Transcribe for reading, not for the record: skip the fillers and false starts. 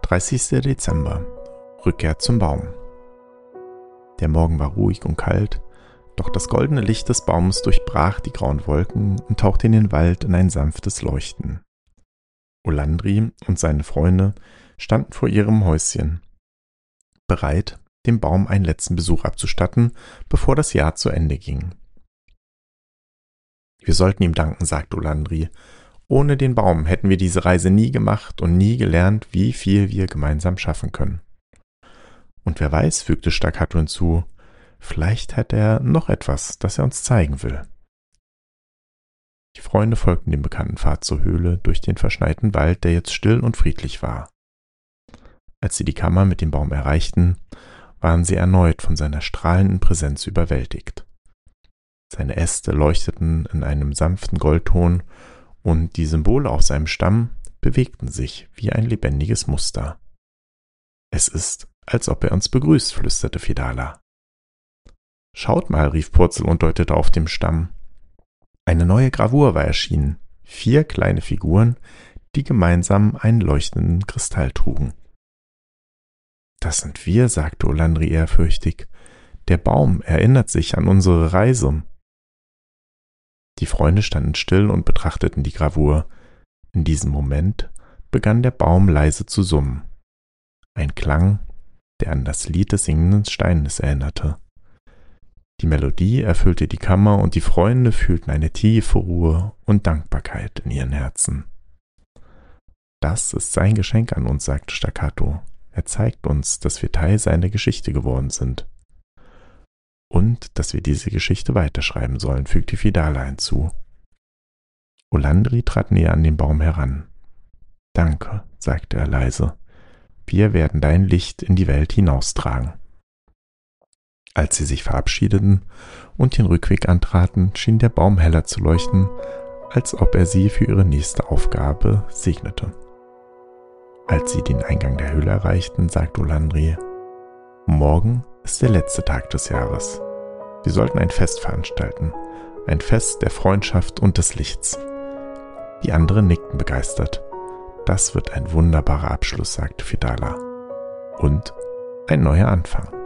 30. Dezember. Rückkehr zum Baum. Der Morgen war ruhig und kalt, doch das goldene Licht des Baumes durchbrach die grauen Wolken und tauchte in den Wald in ein sanftes Leuchten. Olandri und seine Freunde standen vor ihrem Häuschen, bereit, dem Baum einen letzten Besuch abzustatten, bevor das Jahr zu Ende ging. Wir sollten ihm danken, sagte Olandri. Ohne den Baum hätten wir diese Reise nie gemacht und nie gelernt, wie viel wir gemeinsam schaffen können. Und wer weiß, fügte Staccato hinzu, vielleicht hat er noch etwas, das er uns zeigen will. Die Freunde folgten dem bekannten Pfad zur Höhle durch den verschneiten Wald, der jetzt still und friedlich war. Als sie die Kammer mit dem Baum erreichten, waren sie erneut von seiner strahlenden Präsenz überwältigt. Seine Äste leuchteten in einem sanften Goldton und die Symbole auf seinem Stamm bewegten sich wie ein lebendiges Muster. Es ist, als ob er uns begrüßt, flüsterte Fedala. Schaut mal, rief Purzel und deutete auf dem Stamm. Eine neue Gravur war erschienen, 4 kleine Figuren, die gemeinsam einen leuchtenden Kristall trugen. Das sind wir, sagte Olandri ehrfürchtig. Der Baum erinnert sich an unsere Reise. Die Freunde standen still und betrachteten die Gravur. In diesem Moment begann der Baum leise zu summen. Ein Klang, der an das Lied des singenden Steines erinnerte. Die Melodie erfüllte die Kammer und die Freunde fühlten eine tiefe Ruhe und Dankbarkeit in ihren Herzen. Das ist sein Geschenk an uns, sagte Staccato. Er zeigt uns, dass wir Teil seiner Geschichte geworden sind. Und dass wir diese Geschichte weiterschreiben sollen, fügte Fedala hinzu. Olandri trat näher an den Baum heran. Danke, sagte er leise. Wir werden dein Licht in die Welt hinaustragen. Als sie sich verabschiedeten und den Rückweg antraten, schien der Baum heller zu leuchten, als ob er sie für ihre nächste Aufgabe segnete. Als sie den Eingang der Höhle erreichten, sagte Olandri, morgen ist der letzte Tag des Jahres. Wir sollten ein Fest veranstalten, ein Fest der Freundschaft und des Lichts. Die anderen nickten begeistert. Das wird ein wunderbarer Abschluss, sagte Fedala. Und ein neuer Anfang.